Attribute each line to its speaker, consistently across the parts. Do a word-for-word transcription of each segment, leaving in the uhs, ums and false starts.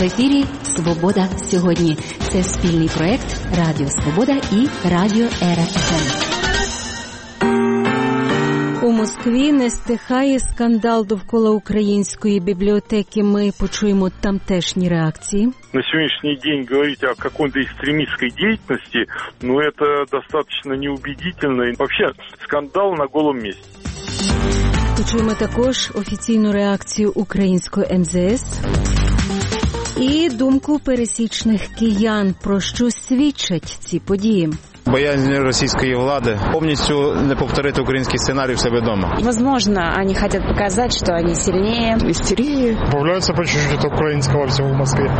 Speaker 1: В ефірі «Свобода сьогодні». Це спільний проект Радіо Свобода і Радіо Ера еф ем.
Speaker 2: У Москві не стихає скандал довкола української бібліотеки. Ми почуємо тамтешні реакції.
Speaker 3: На сегодняшний день говорить о какой-то экстремистской деятельности, ну, это достаточно неубедительно. И вообще скандал на голом месте.
Speaker 2: Почуємо також офіційну реакцію української ем зе ес і думку пересічних киян, про що свідчать ці події.
Speaker 4: Боязнь російської влади, повністю не повторити український сценарій в себе вдома.
Speaker 5: Возможно, они хотят показать, что они сильнее.
Speaker 6: Истерия. Появляется по чуть-чуть украинского всего в Москве.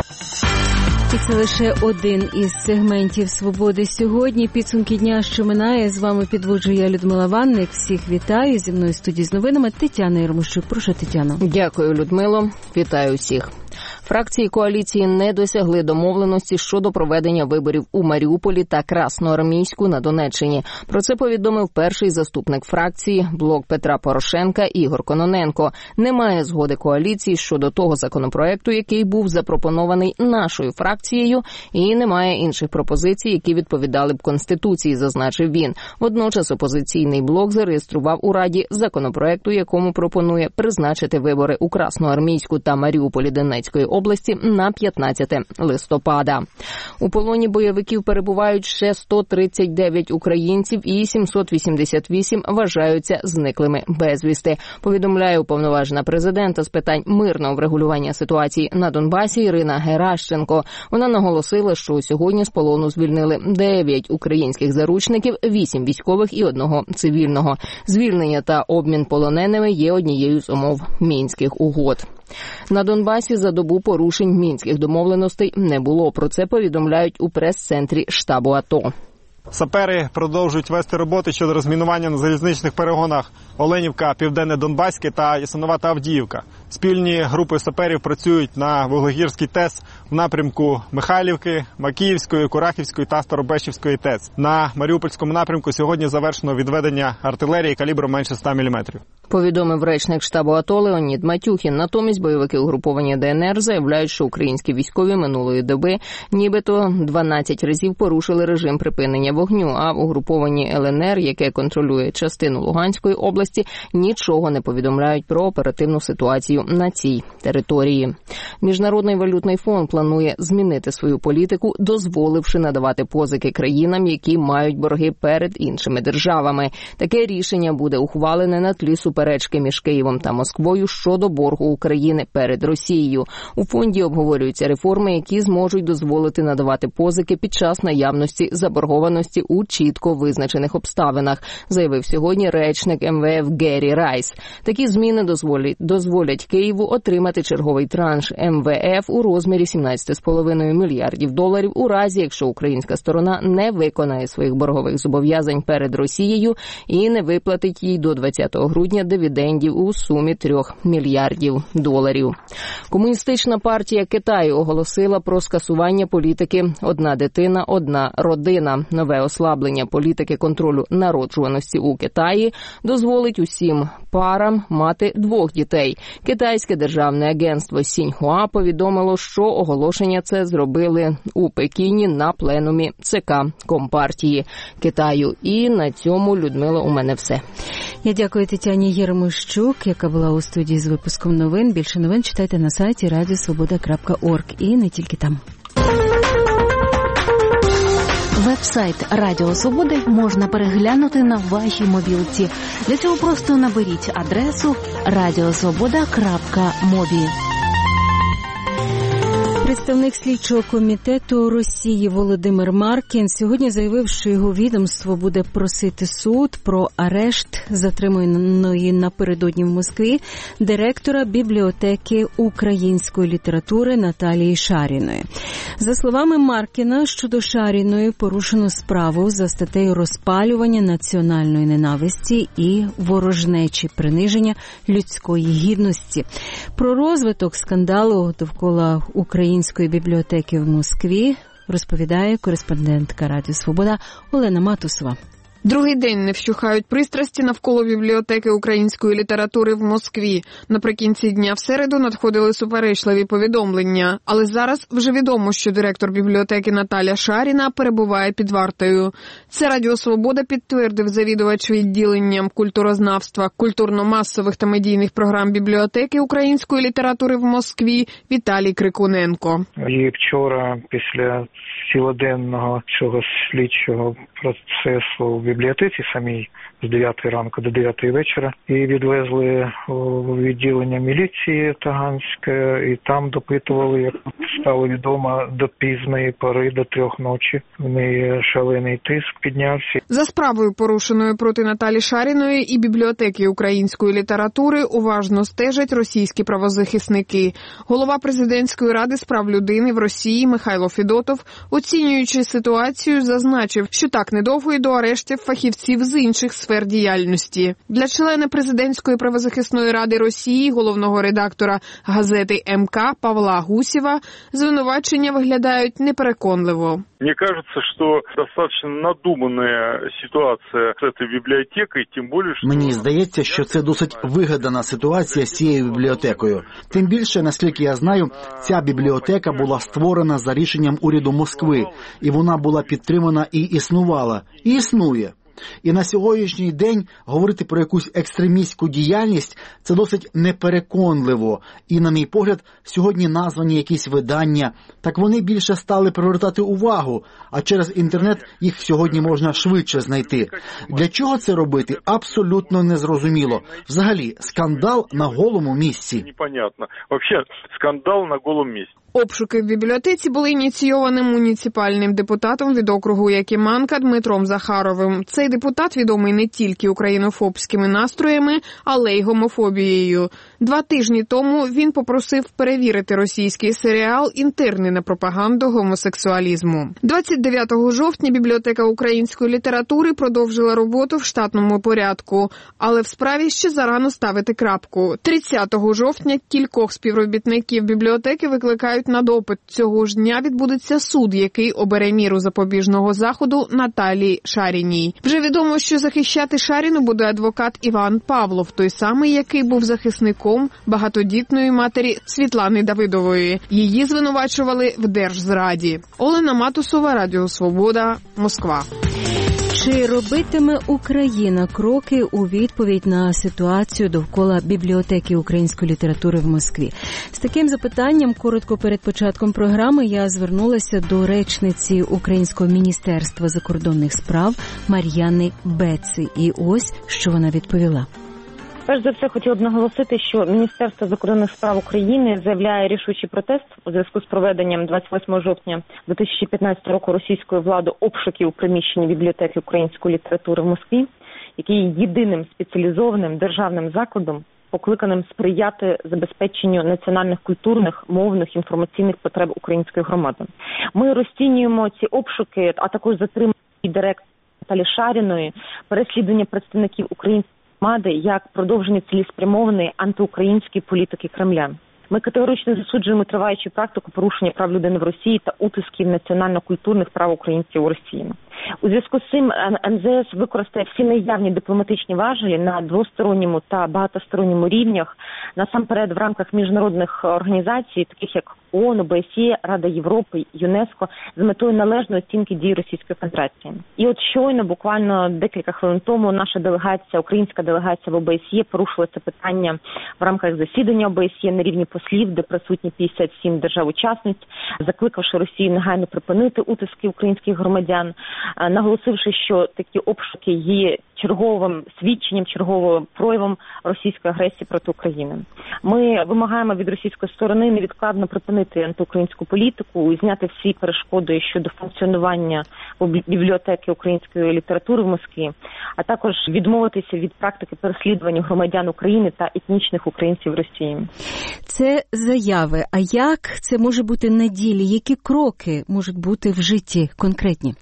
Speaker 2: І це лише один із сегментів «Свободи сьогодні». Підсумки дня, що минає. З вами підводжу я, Людмила Ванник. Всіх вітаю. Зі мною в студії з новинами Тетяна Єрмощук. Прошу, Тетяно.
Speaker 7: Дякую, Людмило. Вітаю всіх. Фракції коаліції не досягли домовленості щодо проведення виборів у Маріуполі та Красноармійську на Донеччині. Про це повідомив перший заступник фракції «Блок Петра Порошенка» Ігор Кононенко. Немає згоди коаліції щодо того законопроекту, який був запропонований нашою фракцією, і немає інших пропозицій, які відповідали б Конституції, зазначив він. Водночас опозиційний блок зареєстрував у Раді законопроекту, якому пропонує призначити вибори у Красноармійську та Маріуполі Донецької області на п'ятнадцяте листопада. У полоні бойовиків перебувають ще сто тридцять дев'ять українців і сімсот вісімдесят вісім вважаються зниклими безвісти. Повідомляє уповноважена президента з питань мирного врегулювання ситуації на Донбасі Ірина Геращенко. Вона наголосила, що сьогодні з полону звільнили дев'ять українських заручників, вісім військових і одного цивільного. Звільнення та обмін полоненими є однією з умов Мінських угод. На Донбасі за добу порушень мінських домовленостей не було. Про це повідомляють у прес-центрі штабу АТО.
Speaker 6: Сапери продовжують вести роботи щодо розмінування на залізничних перегонах Оленівка, Південне Донбаське та Ясиновата Авдіївка. Спільні групи саперів працюють на Вуглегірській ТЕС в напрямку Михайлівки, Макіївської, Курахівської та Старобешівської ТЕС. На Маріупольському напрямку сьогодні завершено відведення артилерії калібром менше ста міліметрів.
Speaker 7: Повідомив речник штабу АТО Леонід Матюхін. Натомість бойовики угруповання ДНР заявляють, що українські військові минулої доби нібито дванадцять разів порушили режим припинення вогню, а в угрупованні ЛНР, яке контролює частину Луганської області, нічого не повідомляють про оперативну ситуацію на цій території. Міжнародний валютний фонд планує змінити свою політику, дозволивши надавати позики країнам, які мають борги перед іншими державами. Таке рішення буде ухвалене на тлі суперечки між Києвом та Москвою щодо боргу України перед Росією. У фонді обговорюються реформи, які зможуть дозволити надавати позики під час наявності заборгованості у чітко визначених обставинах, заявив сьогодні речник ем ве еф Геррі Райс. Такі зміни дозволять, дозволять Києву отримати черговий транш ем ве еф у розмірі сімнадцять цілих п'ять десятих мільярдів доларів у разі, якщо українська сторона не виконає своїх боргових зобов'язань перед Росією і не виплатить їй до двадцятого грудня дивідендів у сумі трьох мільярдів доларів. Комуністична партія Китаю оголосила про скасування політики «Одна дитина, одна родина». Нове ослаблення політики контролю народжуваності у Китаї дозволить усім парам мати двох дітей. Китайське державне агентство Сіньхуа повідомило, що оголошення це зробили у Пекіні на пленумі ЦК Компартії Китаю. І на цьому, Людмила, у мене все.
Speaker 2: Я дякую Тетяні Єрмощук, яка була у студії з випуском новин. Більше новин читайте на сайті радіо свобода крапка орг і не тільки там.
Speaker 1: Веб-сайт Радіо Свободи можна переглянути на вашій мобілці. Для цього просто наберіть адресу радіо свобода крапка мобі.
Speaker 2: Представник слідчого комітету Росії Володимир Маркін сьогодні заявив, що його відомство буде просити суд про арешт затриманої напередодні в Москві директора бібліотеки української літератури Наталії Шаріної. За словами Маркіна, щодо Шаріної порушено справу за статтею розпалювання національної ненависті і ворожнечі, приниження людської гідності. Про розвиток скандалу довкола української бібліотеки в Москві розповідає кореспондентка Радіо Свобода Олена Матусова.
Speaker 8: Другий день не вщухають пристрасті навколо бібліотеки української літератури в Москві. Наприкінці дня в середу надходили суперечливі повідомлення. Але зараз вже відомо, що директор бібліотеки Наталя Шаріна перебуває під вартою. Це Радіо Свобода підтвердив завідувач відділенням культурознавства, культурно-масових та медійних програм бібліотеки української літератури в Москві Віталій Крикуненко.
Speaker 9: І вчора, після цілоденного цього слідчого процесу в бібліотеці самій з дев'ятої ранку до дев'ятої вечора, і відвезли у відділення міліції Таганське, і там допитували, як стало відомо, до пізної пори, до трьох ночі. В неї шалений тиск піднявся.
Speaker 8: За справою, порушеною проти Наталі Шаріної і бібліотеки української літератури, уважно стежать російські правозахисники. Голова президентської ради з прав людини в Росії Михайло Федотов, оцінюючи ситуацію, зазначив, що так недовго і до арештів фахівців з інших сфер діяльності. Для члена президентської правозахисної ради Росії, головного редактора газети ем ка Павла Гусєва, звинувачення виглядають непереконливо.
Speaker 3: Мне кажется, что достаточно надуманная ситуація з цією бібліотекою, тим більше, що...
Speaker 10: Мені здається, що це досить вигадана ситуація з цією бібліотекою. Тим більше, наскільки я знаю, ця бібліотека була створена за рішенням уряду Москви, і вона була підтримана і існувала, і існує. І на сьогоднішній день говорити про якусь екстремістську діяльність – це досить непереконливо. І, на мій погляд, сьогодні названі якісь видання, так вони більше стали привертати увагу, а через інтернет їх сьогодні можна швидше знайти. Для чого це робити? Абсолютно незрозуміло. Взагалі, скандал на голому місці.
Speaker 3: Непонятно. Взагалі, скандал на голому місці.
Speaker 8: Обшуки в бібліотеці були ініційовані муніципальним депутатом від округу Якиманка Дмитром Захаровим. Цей депутат відомий не тільки українофобськими настроями, але й гомофобією. Два тижні тому він попросив перевірити російський серіал «Інтерни на пропаганду гомосексуалізму». двадцять дев'ятого жовтня бібліотека української літератури продовжила роботу в штатному порядку, але в справі ще зарано ставити крапку. тридцятого жовтня кількох співробітників бібліотеки викликають на допит. Цього ж дня відбудеться суд, який обере міру запобіжного заходу Наталії Шаріній. Вже відомо, що захищати Шаріну буде адвокат Іван Павлов, той самий, який був захисником багатодітної матері Світлани Давидової. Її звинувачували в держзраді. Олена Матусова, Радіо Свобода, Москва.
Speaker 2: Чи робитиме Україна кроки у відповідь на ситуацію довкола бібліотеки української літератури в Москві? З таким запитанням, коротко перед початком програми, я звернулася до речниці Українського міністерства закордонних справ Мар'яни Беці. І ось, що вона відповіла.
Speaker 11: Перш за все, хотіла б наголосити, що Міністерство закордонних справ України заявляє рішучий протест у зв'язку з проведенням двадцять восьмого жовтня дві тисячі п'ятнадцятого року російською владою обшуків у приміщенні бібліотеки української літератури в Москві, який є єдиним спеціалізованим державним закладом, покликаним сприяти забезпеченню національних, культурних, мовних, інформаційних потреб української громади. Ми розцінюємо ці обшуки, а також затримання директора Наталі Шаріної, переслідування представників української громади як продовження цілеспрямованої антиукраїнської політики Кремля. Ми категорично засуджуємо триваючу практику порушення прав людини в Росії та утисків національно-культурних прав українців у Росії. У зв'язку з цим ен зет ес використає всі наявні дипломатичні важелі на двосторонньому та багатосторонньому рівнях, насамперед в рамках міжнародних організацій, таких як ООН, о бе ес є, Рада Європи, ЮНЕСКО, з метою належної оцінки дій Російської Федерації. І от щойно, буквально декілька хвилин тому, наша делегація, українська делегація в о бе ес є порушила це питання в рамках засідання о бе ес є на рівні послів, де присутні п'ятдесят сім держав-учасниць, закликавши Росію негайно припинити утиски українських громадян, наголосивши, що такі обшуки є черговим свідченням, черговим проявом російської агресії проти України. Ми вимагаємо від російської сторони невідкладно припинити антиукраїнську політику і зняти всі перешкоди щодо функціонування бібліотеки української літератури в Москві, а також відмовитися від практики переслідування громадян України та етнічних українців в Росії.
Speaker 2: Це заяви. А як це може бути на ділі? Які кроки можуть бути в житті конкретні?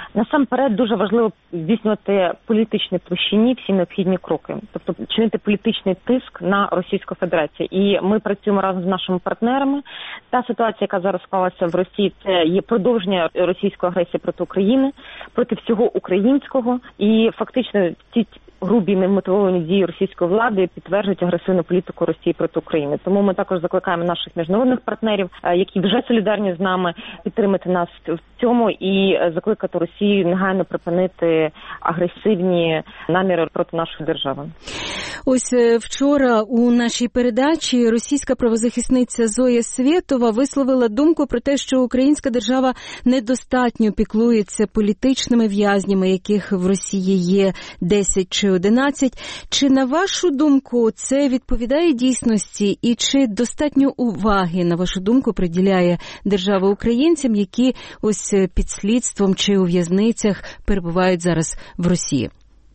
Speaker 11: Насамперед дуже важливо здійснювати в політичній площині всі необхідні кроки, тобто чинити політичний тиск на Російську Федерацію. І ми працюємо разом з нашими партнерами. Та ситуація, яка зараз склалася в Росії, це є продовження російської агресії проти України, проти всього українського. І фактично ці грубі немотивовані дії російської влади підтверджують агресивну політику Росії проти України. Тому ми також закликаємо наших міжнародних партнерів, які вже солідарні з нами, підтримати нас в цьому і закликати Росію негайно припинити агресивні наміри проти нашої держави.
Speaker 2: Ось вчора у нашій передачі російська правозахисниця Зоя Свєтова висловила думку про те, що українська держава недостатньо піклується політичними в'язнями, яких в Росії є десять чи одинадцять. Чи, на вашу думку, це відповідає дійсності і чи достатньо уваги, на вашу думку, приділяє держава українцям, які ось під слідством чи у в'язницях перебувають зараз в Росії?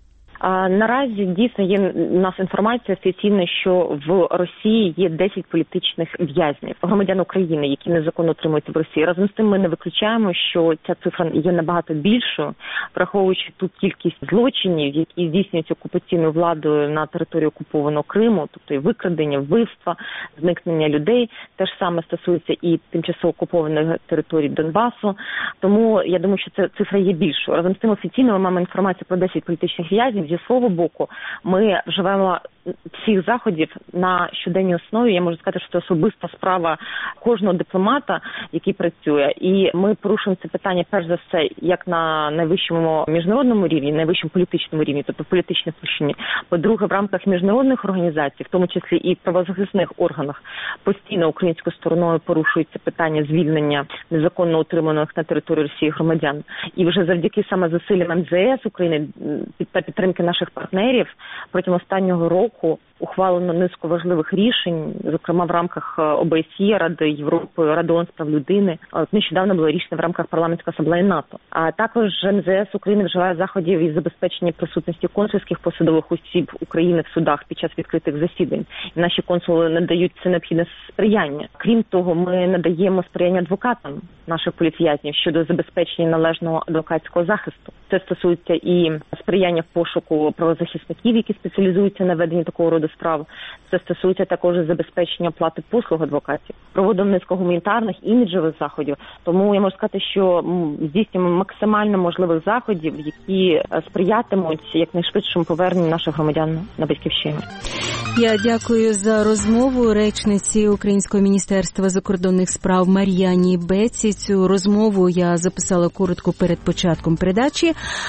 Speaker 11: А наразі дійсно є у нас інформація офіційна, що в Росії є десять політичних в'язнів, громадян України, які незаконно утримуються в Росії. Разом з тим ми не виключаємо, що ця цифра є набагато більшою, враховуючи ту кількість злочинів, які здійснюються окупаційною владою на території окупованого Криму, тобто і викрадення, вбивства, зникнення людей. Те ж саме стосується і тимчасово окупованих територій Донбасу. Тому я думаю, що ця цифра є більшою. Разом з тим офіційно ми маємо інформацію про десять політичних в'язнів. Зі свого боку, ми вживаємо всіх заходів на щоденній основі. Я можу сказати, що це особиста справа кожного дипломата, який працює. І ми порушуємо це питання, перш за все, як на найвищому міжнародному рівні, найвищому політичному рівні, тобто в політичній площині. По-друге, в рамках міжнародних організацій, в тому числі і в правозахисних органах, постійно українською стороною порушується питання звільнення незаконно утриманих на території Росії громадян. І вже завдяки саме зусиллям ем зе ес України та підтримки наших партнерів протягом останнього року ухвалено низку важливих рішень, зокрема в рамках о бе ес є, Ради Європи, Ради ООН з прав людини. От нещодавно було рішення в рамках парламентської асамблеї НАТО. А також ем зе ес України вживає заходів із забезпечення присутності консульських посадових осіб України в судах під час відкритих засідань. І наші консули надають це необхідне сприяння. Крім того, ми надаємо сприяння адвокатам наших політв'язнів щодо забезпечення належного адвокатського захисту. Це стосується і сприяння в пошуку правозахисників, які спеціалізуються на веденні такого роду справ. Це стосується також забезпечення оплати послуг адвокатів. Проводимо низку гуманітарних, іміджових заходів. Тому я можу сказати, що здійснюємо максимально можливих заходів, які сприятимуть якнайшвидшому поверненню наших громадян на батьківщину.
Speaker 2: Я дякую за розмову речниці Українського міністерства закордонних справ Мар'яні Беці. Цю розмову я записала коротко перед початком передачі.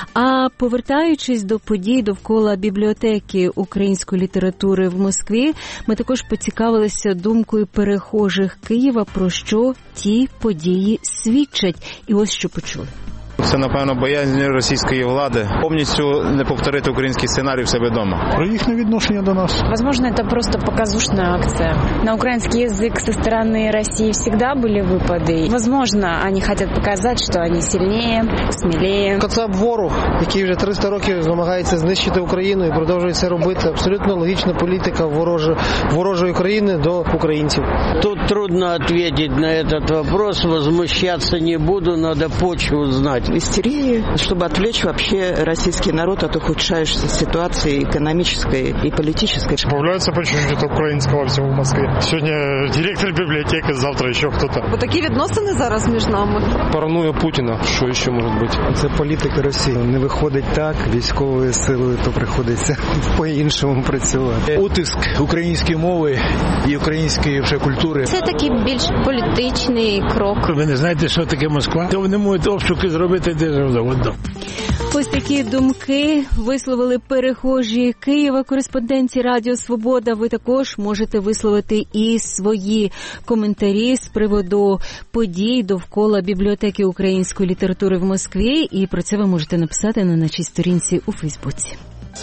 Speaker 2: А повертаючись до подій довкола бібліотеки української літератури в Москві, ми також поцікавилися думкою перехожих Києва, про що ті події свідчать. І ось що почули.
Speaker 4: Це, напевно, боязнь російської влади повністю не повторити український сценарій в себе вдома.
Speaker 12: Про їхнє відношення до нас.
Speaker 5: Возможно, это просто показушная акция. На украинский язык со стороны России всегда были выпады. Возможно, они хотят показать, что они сильнее, смелее.
Speaker 13: Кацап ворог, який вже триста років намагається знищити Україну і продовжує це робити. Абсолютно логічна політика ворожої, ворожої країни до українців.
Speaker 14: Тут трудно ответить на этот вопрос. Возмущаться не буду, надо почву знать.
Speaker 15: Истерии, чтобы отвлечь вообще российский народ от ухудшающейся ситуации экономической и политической.
Speaker 16: Появляются по чуть-чуть украинского всего в Москве. Сегодня директор библиотеки, завтра еще кто-то.
Speaker 17: Вот такі відносини зараз між нами.
Speaker 16: Паранойя Путіна, що ще може бути?
Speaker 18: Це політика Росії. Не виходить так, військовою силою, то приходиться по-іншому працювати.
Speaker 12: Утиск української мови і української вже культури.
Speaker 19: Це такий більш політичний крок.
Speaker 20: Ви не знаєте, що таке Москва? То вони можуть обшуки зробити.
Speaker 2: Ось такі думки висловили перехожі Києва. Кореспонденті Радіо Свобода. Ви також можете висловити і свої коментарі з приводу подій довкола бібліотеки української літератури в Москві. І про це ви можете написати на нашій сторінці у Фейсбуці.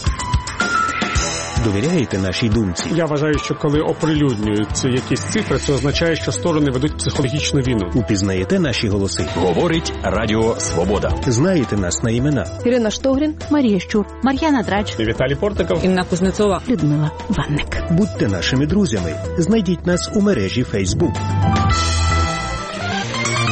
Speaker 21: Довіряєте нашій думці?
Speaker 22: Я вважаю, що коли оприлюднюють якісь цифри, це означає, що сторони ведуть психологічну війну.
Speaker 21: Упізнаєте наші голоси? Говорить Радіо Свобода. Знаєте нас на імена?
Speaker 1: Ірина Штогрін, Марія Щур, Мар'яна Драч,
Speaker 22: Віталій Портиков,
Speaker 1: Інна Кузнецова, Людмила Ванник.
Speaker 21: Будьте нашими друзями. Знайдіть нас у мережі Facebook.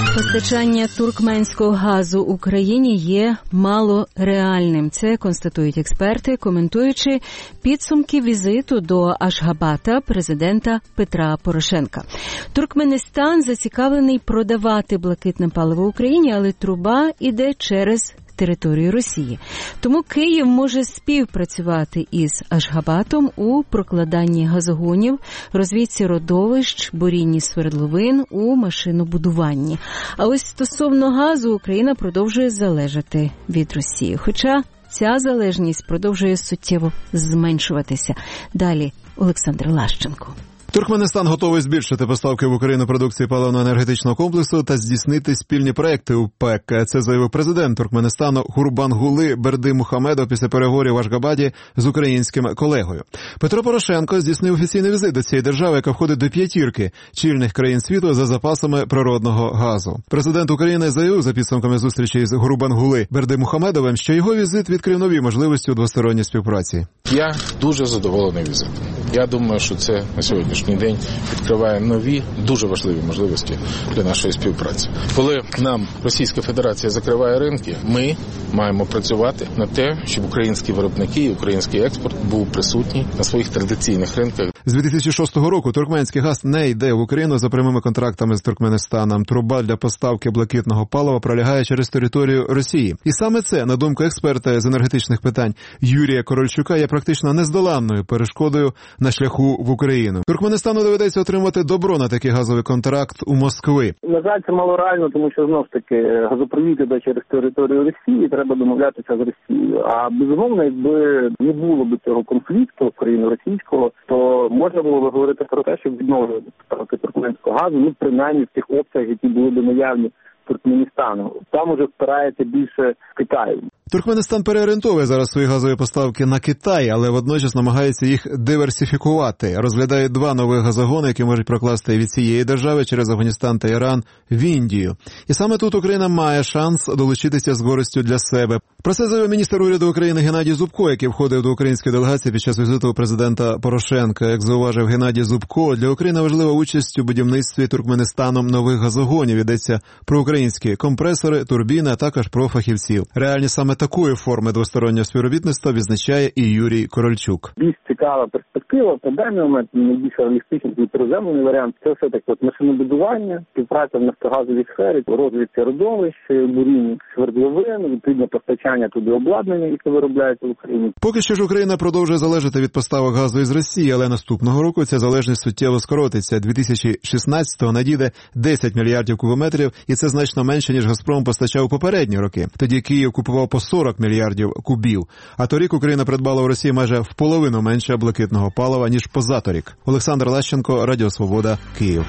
Speaker 2: Постачання туркменського газу Україні є малореальним. Це констатують експерти, коментуючи підсумки візиту до Ашгабата президента Петра Порошенка. Туркменістан зацікавлений продавати блакитне паливо Україні, але труба іде через територію Росії. Тому Київ може співпрацювати із Ашгабатом у прокладанні газогонів, розвідці родовищ, бурінні свердловин у машинобудуванні. А ось стосовно газу Україна продовжує залежати від Росії. Хоча ця залежність продовжує суттєво зменшуватися. Далі Олександр Лащенко.
Speaker 6: Туркменістан готовий збільшити поставки в Україну продукції паливно-енергетичного комплексу та здійснити спільні проекти у ПЕК. Це заявив президент Туркменістану Гурбангули Бердимухамедов після переговорів в Ашгабаді з українським колегою. Петро Порошенко здійснив офіційний візит до цієї держави, яка входить до п'ятірки чільних країн світу за запасами природного газу. Президент України заявив за підсумками зустрічі з Гурбангули Бердимухамедовим, що його візит відкрив нові можливості у двосторонній співпраці.
Speaker 7: Я дуже задоволений візитом. Я думаю, що це на сьогоднішній день відкриває нові, дуже важливі можливості для нашої співпраці. Коли нам Російська Федерація закриває ринки, ми маємо працювати на те, щоб українські виробники і український експорт був присутній на своїх традиційних ринках.
Speaker 6: З дві тисячі шостого року туркменський газ не йде в Україну за прямими контрактами з Туркменистаном. Труба для поставки блакитного палива пролягає через територію Росії. І саме це, на думку експерта з енергетичних питань Юрія Корольчука, є практично нездоланною перешкодою на шляху в Україну. Туркменистану доведеться отримати добро на такий газовий контракт у Москви.
Speaker 23: На жаль, це малореально, тому що, знов ж таки, газопровід іде через територію Росії, треба домовлятися з Росією. А, безумовно, якби не було б цього конфлікту україно-російського, то можна було б говорити про те, щоб відновлювати поставки туркменського газу, ну, принаймні в тих обсягах, які були б наявні Туркменістану. Там уже впирається більше Китаю.
Speaker 6: Туркменістан переорієнтовує зараз свої газові поставки на Китай, але водночас намагається їх диверсифікувати. Розглядає два нових газогони, які можуть прокласти від цієї держави через Афганістан та Іран в Індію. І саме тут Україна має шанс долучитися з користю для себе. Про це заявив міністр уряду України Геннадій Зубко, який входив до української делегації під час візиту президента Порошенка. Як зауважив Геннадій Зубко, для України важлива участь у будівництві Туркменистаном нових газогонів. Йдеться про українські компресори, турбіни, а також про фахівців. Реальні саме такої форми двостороннього співробітництва відзначає і Юрій Корольчук.
Speaker 23: Більш цікава перспектива, в даний момент найбільш реалістичний і приземлений варіант – це все-таки от машинобудування, співпраця в нафтогазовій сфері, розвідці родовищ, буріння свердловин, відповідно постачання туди обладнання, яке виробляється в Україні.
Speaker 6: Поки що ж Україна продовжує залежати від поставок газу із Росії, але наступного року ця залежність суттєво скоротиться. дві тисячі шістнадцятого надійде десять мільярдів кубометрів, і це значно менше, ніж Газпром постачав у попередні роки. Тоді Київ купував по сорок мільярдів кубів. А торік Україна придбала у Росії майже в половину менше блакитного палива, ніж позаторік. Олександр Лащенко, Радіо Свобода, Київ.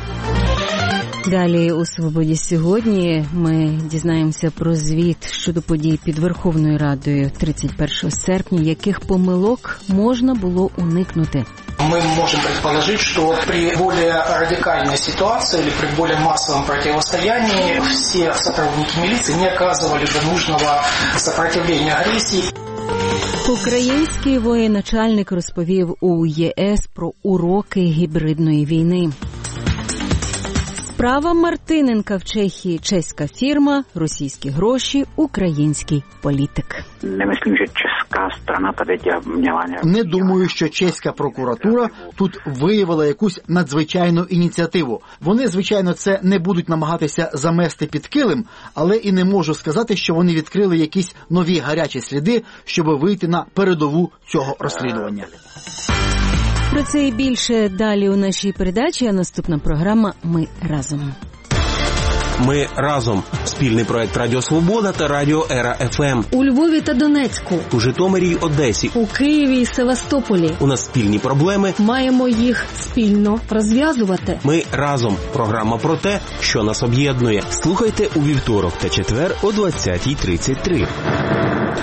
Speaker 2: Далі у «Свободі сьогодні» ми дізнаємося про звіт щодо подій під Верховною Радою тридцять першого серпня, яких помилок можна було уникнути.
Speaker 24: Мы можем предположить, что при более радикальной ситуации или при более массовом противостоянии все сотрудники милиции не оказывали бы нужного сопротивления агрессии.
Speaker 2: Український воєначальник розповів у ЄС про уроки гібридної війни. Справа Мартиненка в Чехії. Чеська фірма, російські гроші, український політик.
Speaker 25: Не myslím, že česká strana tady měla nějak...
Speaker 10: Не думаю, що чеська прокуратура тут виявила якусь надзвичайну ініціативу. Вони, звичайно, це не будуть намагатися замести під килим, але і не можу сказати, що вони відкрили якісь нові гарячі сліди, щоб вийти на передову цього розслідування.
Speaker 2: Про це і більше далі у нашій передачі, а наступна програма «Ми разом».
Speaker 21: Ми разом. Спільний проект Радіо Свобода та Радіо Ера еф ем.
Speaker 26: У Львові та Донецьку.
Speaker 21: У Житомирі й Одесі.
Speaker 26: У Києві і Севастополі.
Speaker 21: У нас спільні проблеми.
Speaker 26: Маємо їх спільно розв'язувати.
Speaker 21: Ми разом. Програма про те, що нас об'єднує. Слухайте у вівторок та четвер о двадцятій тридцять три.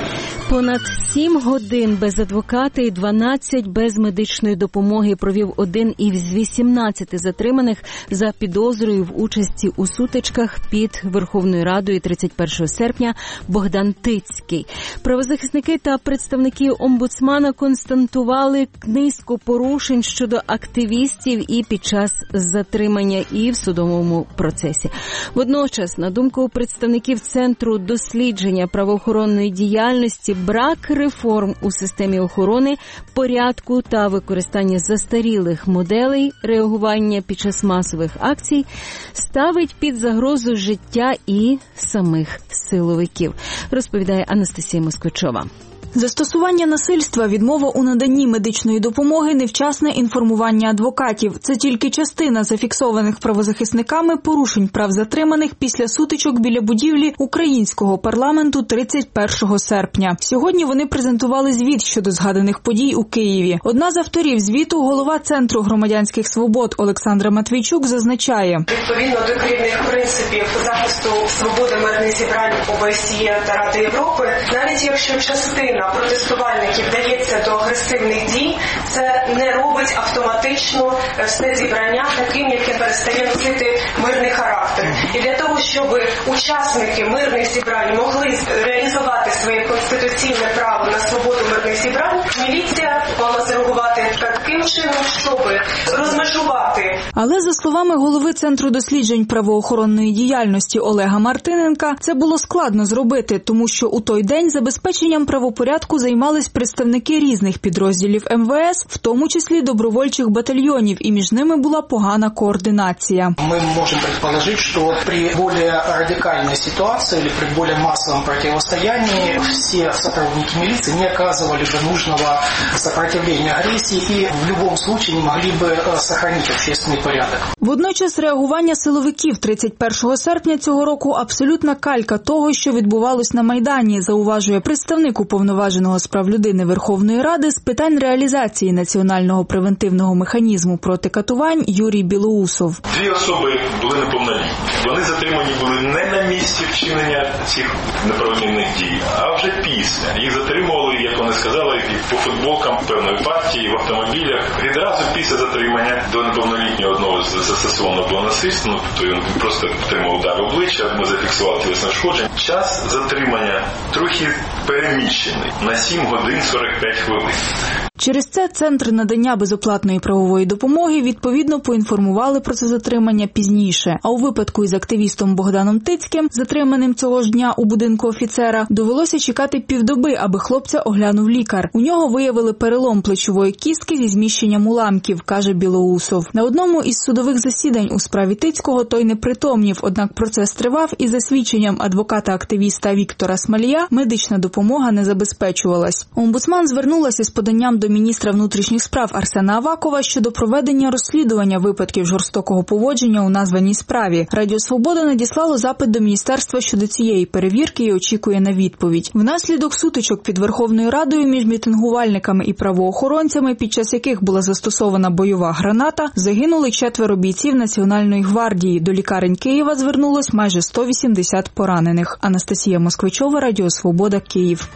Speaker 2: Понад сім годин без адвоката і дванадцять без медичної допомоги провів один із вісімнадцяти затриманих за підозрою в участі у сутичках під Верховною Радою тридцять першого серпня Богдан Тицький. Правозахисники та представники омбудсмана констатували низку порушень щодо активістів і під час затримання, і в судовому процесі. Водночас, на думку представників Центру дослідження правоохоронної діяльності, брак реформ у системі охорони, порядку та використання застарілих моделей реагування під час масових акцій ставить під загрозу життя і самих силовиків, розповідає Анастасія Москвичова.
Speaker 3: Застосування насильства, відмова у наданні медичної допомоги, невчасне інформування адвокатів – це тільки частина зафіксованих правозахисниками порушень прав затриманих після сутичок біля будівлі українського парламенту тридцять першого серпня. Сьогодні вони презентували звіт щодо згаданих подій у Києві. Одна з авторів звіту, голова Центру громадянських свобод Олександра Матвійчук, зазначає:
Speaker 4: відповідно до керівних принципів захисту свободи мирних зібрань О Б С Є та Ради Європи, навіть якщо частина протестувальників вдається до агресивних дій, це не робить автоматично все зібрання таким, яке перестає носити мирний характер. І для того, щоб учасники мирних зібрань могли реалізувати своє конституційне право на свободу мирних зібрань, міліція мала зреагувати таким чином, щоб розмежувати.
Speaker 3: Але, за словами голови Центру досліджень правоохоронної діяльності Олега Мартиненка, це було складно зробити, тому що у той день забезпеченням правопорядку займались представники різних підрозділів Ем Ве Ес, в тому числі добровольчих батальйонів, і між ними була погана координація.
Speaker 24: Ми можемо предположити, що при більш радикальній ситуації або при більш масовому протистоянні всі сотрудники міліції не оказували б нужного сопротивлення агресії і в будь-якому випадку не могли б зберігати общественний порядок.
Speaker 3: Водночас реагування силовиків тридцять першого серпня цього року абсолютна калька того, що відбувалось на Майдані, зауважує представник уповноваженого з прав людини Верховної Ради з питань реалізації національного превентивного механізму проти катувань Юрій Білоусов.
Speaker 5: Дві особи були неповнолітні. Вони затримані були не на місці вчинення цих неправомірних дій, а вже після. Їх затримували, як вони сказали, по футболкам певної партії, в автомобілях. Відразу після затримання до неповнолітнього одного застосовано було насильство, ну, тобто він просто отримав удар в обличчя, ми зафіксували тілесне ушкодження. Час затримання трохи переміщений на сім годин сорок п'ять хвилин.
Speaker 3: Через це Центр надання безоплатної правової допомоги відповідно поінформували про це затримання пізніше. А у випадку із активістом Богданом Тицьким, затриманим цього ж дня у будинку офіцера, довелося чекати півдоби, аби хлопця оглянув лікар. У нього виявили перелом плечової кістки зі зміщенням уламків, каже Білоусов. На одному із судових засідань у справі Тицького той не притомнів, однак процес тривав, і за свідченням адвоката-активіста Віктора Смалія медична допомога не забезпечувалась. Омбудсман звернулася з поданням до міністра внутрішніх справ Арсена Авакова щодо проведення розслідування випадків жорстокого поводження у названій справі. Радіо Свобода надіслало запит до міністерства щодо цієї перевірки і очікує на відповідь. Внаслідок сутичок під Верховною Радою між мітингувальниками і правоохоронцями, під час яких була застосована бойова граната, загинули четверо бійців Національної гвардії. До лікарень Києва звернулось майже сто вісімдесят поранених. Анастасія Москвичова, Радіо Свобода, Київ.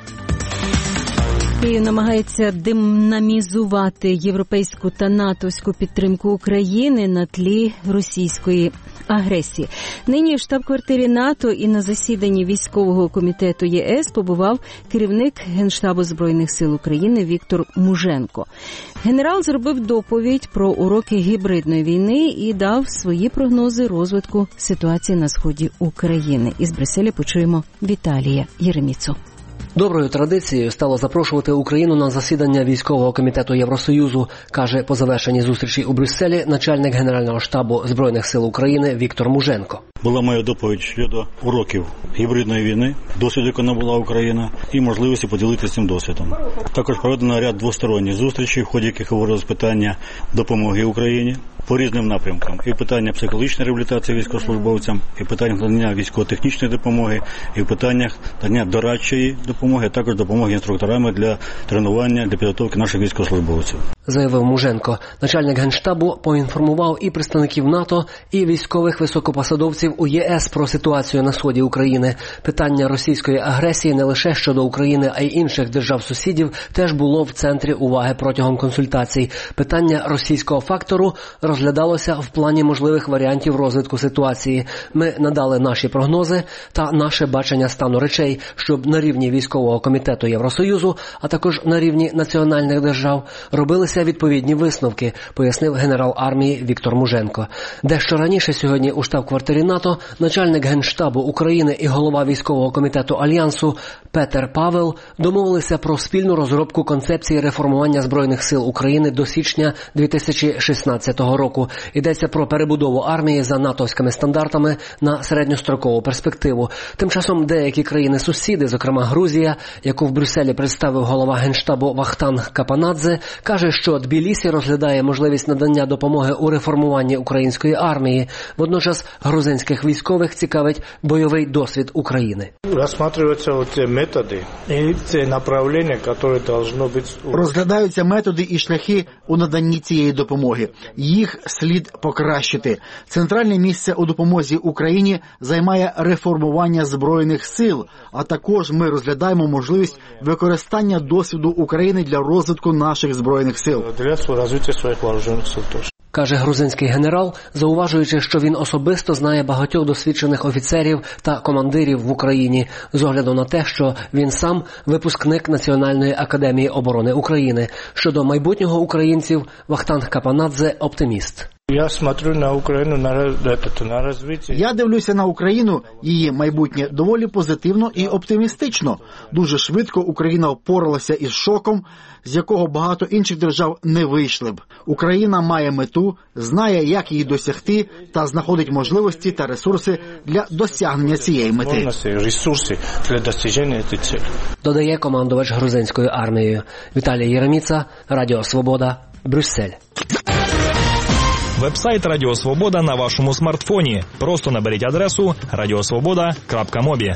Speaker 2: Київ намагається динамізувати європейську та натовську підтримку України на тлі російської агресії. Нині в штаб-квартирі НАТО і на засіданні військового комітету Є Ес побував керівник Генштабу Збройних сил України Віктор Муженко. Генерал зробив доповідь про уроки гібридної війни і дав свої прогнози розвитку ситуації на сході України. Із Брюсселя почуємо Віталія Єреміцу.
Speaker 8: Доброю традицією стало запрошувати Україну на засідання військового комітету Євросоюзу, каже по завершенні зустрічі у Брюсселі начальник Генерального штабу Збройних сил України Віктор Муженко.
Speaker 9: Була моя доповідь щодо уроків гібридної війни, досвіду, яку набула Україна, і можливості поділитися цим досвідом. Також проведено ряд двосторонніх зустрічей, в ході яких говорилось питання допомоги Україні по різним напрямкам. І питання психологічної реабілітації військовослужбовцям, і питання надання військово-технічної допомоги, і в питаннях надання дорадчої допомоги, а також допомоги інструкторами для тренування, для підготовки наших військовослужбовців.
Speaker 8: заявив Муженко. Начальник Генштабу поінформував і представників НАТО, і військових високопосадовців у ЄС про ситуацію на сході України. Питання російської агресії не лише щодо України, а й інших держав-сусідів теж було в центрі уваги протягом консультацій. Питання російського фактору розглядалося в плані можливих варіантів розвитку ситуації. Ми надали наші прогнози та наше бачення стану речей, щоб на рівні військового комітету Євросоюзу, а також на рівні національних держав робилися відповідні висновки, пояснив генерал армії Віктор Муженко. Дещо раніше сьогодні у штаб-квартирі НАТО начальник Генштабу України і голова військового комітету Альянсу Петер Павел домовилися про спільну розробку концепції реформування Збройних сил України до січня дві тисячі шістнадцятого року. Йдеться про перебудову армії за натовськими стандартами на середньострокову перспективу. Тим часом деякі країни-сусіди, зокрема Грузія, яку в Брюсселі представив голова Генштабу Вахтанг Капанадзе, каже, що Тбілісі розглядає можливість надання допомоги у реформуванні української армії. Водночас грузинських військових цікавить бойовий досвід України.
Speaker 12: Розглядаються ці методи і ці направлення, які повинні бути...
Speaker 10: Розглядаються методи і шляхи у наданні цієї допомоги. Їх слід покращити. Центральне місце у допомозі Україні займає реформування Збройних сил, а також ми розглядаємо можливість використання досвіду України для розвитку наших Збройних сил.
Speaker 12: Для розвитку своїх вооружених сил теж.
Speaker 8: Каже грузинський генерал, зауважуючи, що він особисто знає багатьох досвідчених офіцерів та командирів в Україні, з огляду на те, що він сам випускник Національної академії оборони України. Щодо майбутнього українців, Вахтанг Капанадзе – оптиміст.
Speaker 12: Я смотрю на Україну, на, на розвиття.
Speaker 10: Я дивлюся на Україну, її майбутнє доволі позитивно і оптимістично. Дуже швидко Україна впоралася із шоком, з якого багато інших держав не вийшли б. Україна має мету, знає, як її досягти, та знаходить можливості та ресурси для досягнення цієї мети.
Speaker 12: Ресурси для досягнення цієї цілі.
Speaker 8: Додає командувач грузинською армією. Віталій Єреміца, Радіо Свобода, Брюссель.
Speaker 11: Веб-сайт Радіо Свобода на вашому смартфоні. Просто наберіть адресу радіосвобода крапка мобі.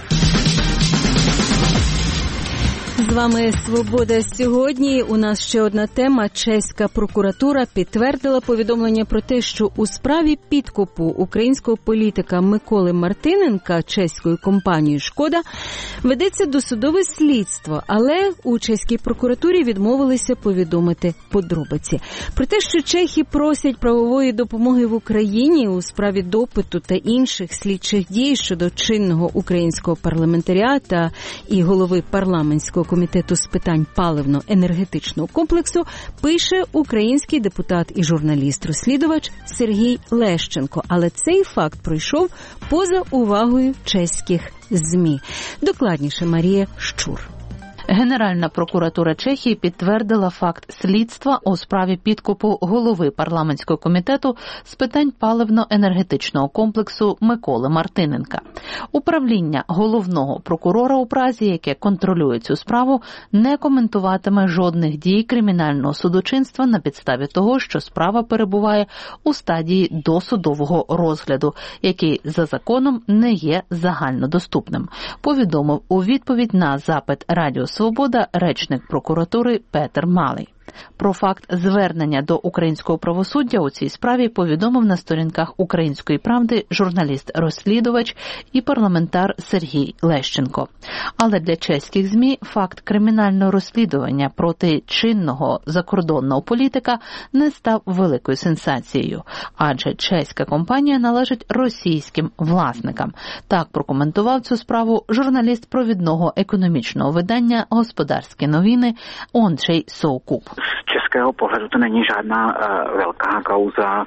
Speaker 2: З вами «Свобода» сьогодні. У нас ще одна тема. Чеська прокуратура підтвердила повідомлення про те, що у справі підкупу українського політика Миколи Мартиненка чеською компанією «Шкода» ведеться досудове слідство, але у чеській прокуратурі відмовилися повідомити подробиці. Про те, що чехи просять правової допомоги в Україні у справі допиту та інших слідчих дій щодо чинного українського парламентаріата і голови парламентського комітету з питань паливно-енергетичного комплексу, пише український депутат і журналіст-розслідувач Сергій Лещенко. Але цей факт пройшов поза увагою чеських ЗМІ. Докладніше Марія Щур.
Speaker 1: Генеральна прокуратура Чехії підтвердила факт слідства у справі підкупу голови парламентського комітету з питань паливно-енергетичного комплексу Миколи Мартиненка. Управління головного прокурора у Празі, яке контролює цю справу, не коментуватиме жодних дій кримінального судочинства на підставі того, що справа перебуває у стадії досудового розгляду, який за законом не є загальнодоступним, повідомив у відповідь на запит Радіо Свобода речник прокуратури Петер Малий. Про факт звернення до українського правосуддя у цій справі повідомив на сторінках «Української правди» журналіст-розслідувач і парламентар Сергій Лещенко. Але для чеських ЗМІ факт кримінального розслідування проти чинного закордонного політика не став великою сенсацією, адже чеська компанія належить російським власникам. Так прокоментував цю справу журналіст провідного економічного видання «Господарські новини» Ондрей Соукуб.
Speaker 25: Z českého pohledu to není žádná uh, velká kauza,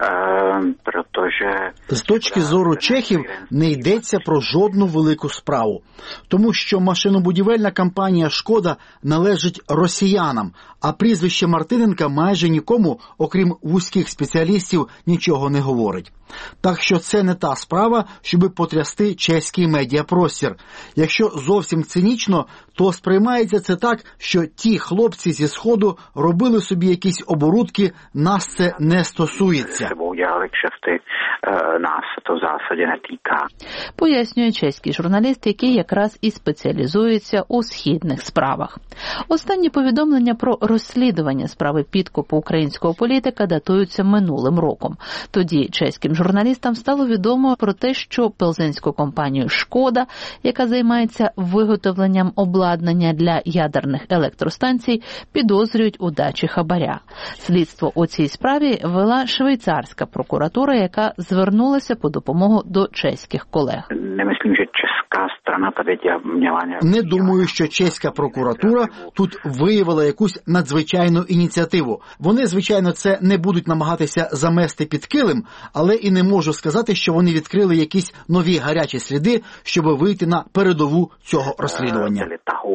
Speaker 25: uh, protože...
Speaker 10: З точки зору чехів не йдеться про жодну велику справу, тому що машинобудівельна компанія «Шкода» належить росіянам, а прізвище Мартиненка майже нікому, окрім вузьких спеціалістів, нічого не говорить. Так що це не та справа, щоби потрясти чеський медіапростір. Якщо зовсім цинічно, то сприймається це так, що ті хлопці зі Сходу робили собі якісь оборудки, нас це не стосується.
Speaker 25: nás to v zásadě netýká.
Speaker 1: Пояснює чеський журналіст, який якраз і спеціалізується у східних справах. Останні повідомлення про розслідування справи підкупу українського політика датуються минулим роком. Тоді чеським журналістам стало відомо про те, що пелзенську компанію «Шкода», яка займається виготовленням обладнання для ядерних електростанцій, підозрюють у дачі хабаря. Слідство у цій справі вела швейцарська прокуратура, яка звернулася по допомогу до чеських колег.
Speaker 25: Не myslím, že česká strana tady měla nějak...
Speaker 10: Не думаю, що чеська прокуратура тут виявила якусь надзвичайну ініціативу. Вони, звичайно, це не будуть намагатися замести під килим, але і не можу сказати, що вони відкрили якісь нові гарячі сліди, щоб вийти на передову цього розслідування.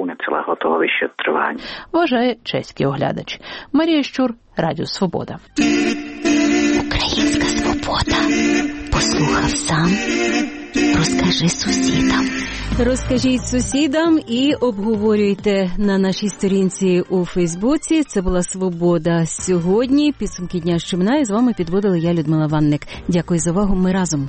Speaker 1: Вважає чеський оглядач. Марія Щур, Радіо Свобода.
Speaker 13: Українська свобода. Послухав сам. Розкажи сусідам.
Speaker 2: Розкажіть сусідам і обговорюйте на нашій сторінці у Фейсбуці. Це була «Свобода сьогодні». Підсумки дня, що минає. З вами підводила я, Людмила Ванник. Дякую за увагу. Ми разом.